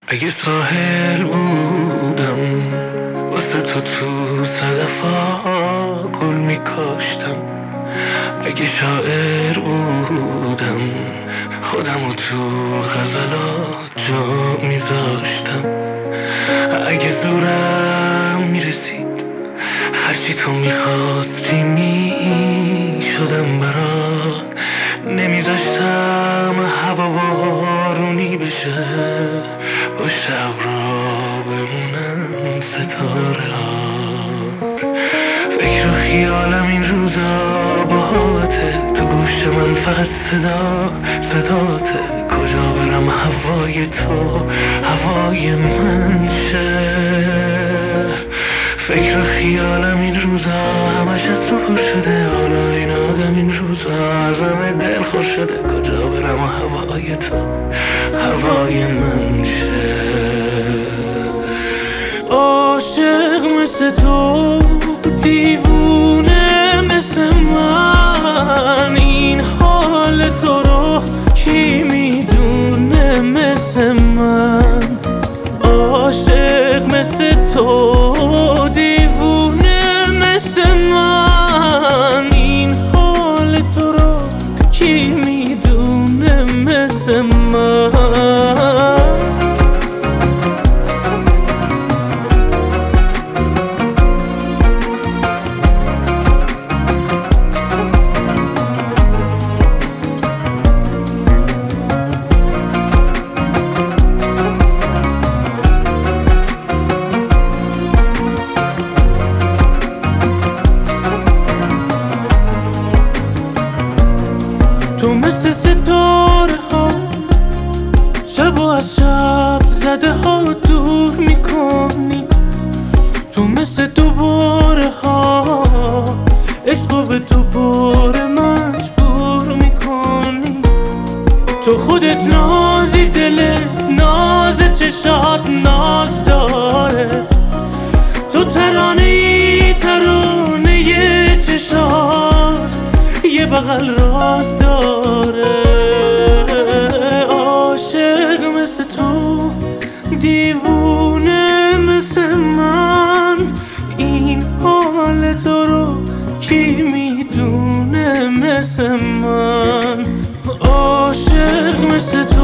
اگه ساحل بودم واسه تو صدفا گل میکاشتم. اگه شاعر بودم خودمو تو غزلات جا میذاشتم. اگه زورم میرسید هرچی تو میخواستی میشدم برات. نمیذاشتم هوا بارونی بشه، پشت ابرا بمونن ستاره ها. فکر و خیالم این روزا باهاته، تو گوش من فقط صداته. کجا برم هوای تو هوای من شه. فکر و خیالم این روزا همش از تو پر شده. حالا این آدم این روزا ازم دل خور شده. کجا برم هوای تو هوای من شه. عاشق مثل تو، دیوونه مثل من، این حال تو رو کی میدونه مثل من. عاشق مثل تو، دیوونه مثل من، این حال تو رو کی میدونه مثل من. تو مثل ستاره ها شب و از شب زده ها دور میکنی. تو مثل دوباره ها عشقو به دوباره مجبور میکنی. تو خودت نازی، دل ناز چشات ناز داره. تو ترانه چشات یه بغل راز داره. عاشق مثل تو، دیوونه مثل من، این حال تو رو کی میدونه مثل من. عاشق مثل تو